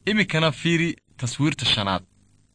iminkana fiiri taswiirta shanaad.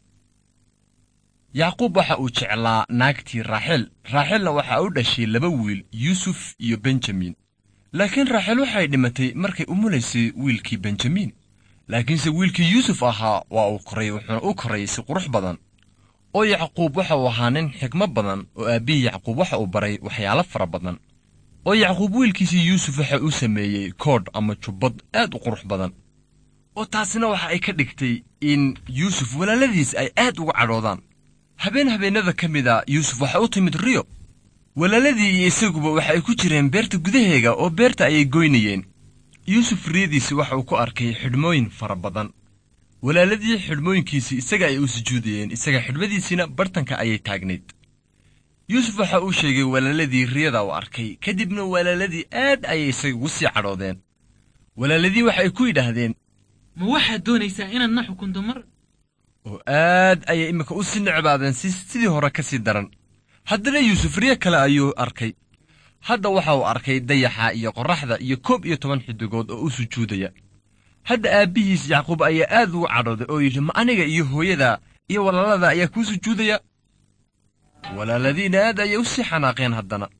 yacquub waxa uu jeclaa naagtii raaxelna waxa u dhashay 2 wiil, yuusuf iyo benjamin. laakiin raaxel waxay dhimatay markay umulaysay wiilkii benjamin. laakiinse wiilkii yuusuf ahaa waa uu koray, wuxuuna u koray si qurux badan. oo yacquub waxa uu ahaa nin xikmad badan, oo aabbihii yacquub waxa uu baray waxyaalo fara badan. oo yacquub wiilkiisii yuusuf waxa uu sameeyey koodh ama jubbad aad u qurux badan. oo taasina waxa ay ka dhigtay in yuusuf walaaladiis ay aad uga cadhoodaan. habeenada ka mida yuusuf waxa u timid riyo. walaaladii iyo isaguba waxa ay ku jireen beerta gudaheega oo beerta ayay goynayeen. yuusuf riyadiisi waxa uu ku arkay xidhmooyin fara badan. walaaladii xidhmooyinkiisii isaga ay u sujuudayeen, isaga xidhmadiisina bartanka ayay taagnayd. yuusuf waxa uu sheegay walaaladii riyada uu arkay, kadibna walaaladii aad ayay isaga ugu sii cadhoodeen. walaaladii waxay ku yidhaahdeen, ma waxaad doonaysaa inaad na xukunto mar? oo aad ayay iminka u sii necbaadeen sidii hore ka sii daran. haddana yuusuf riyo kale ayuu arkay. hadda waxa uu arkay dayaxa iyo qorraxda iyo 11 xidigood oo u sujuudaya. hadda aabbihiis yacquub ayaa aad ugu cadhooday oo yidhi, ma aniga iyo hooyada iyo walaalada ayaa kuu sujuudaya? walaaladiina aad ayay u sii xanaaqeen haddana.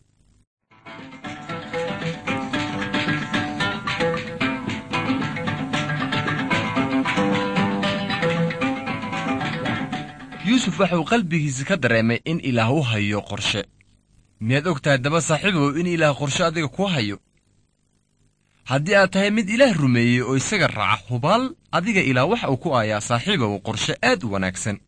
yuusuf waxuu qalbigiisa ka dareemay in ilaah u hayo qorshe. miyaad og tahay daba saaxiibow in ilaah qorshe adiga kuu hayo? haddii aad tahay mid ilaah rumeeyey oo isaga raaca, hubaal adiga ilaah waxa uu ku aayaa saaxiibow qorshe aad u wanaagsan.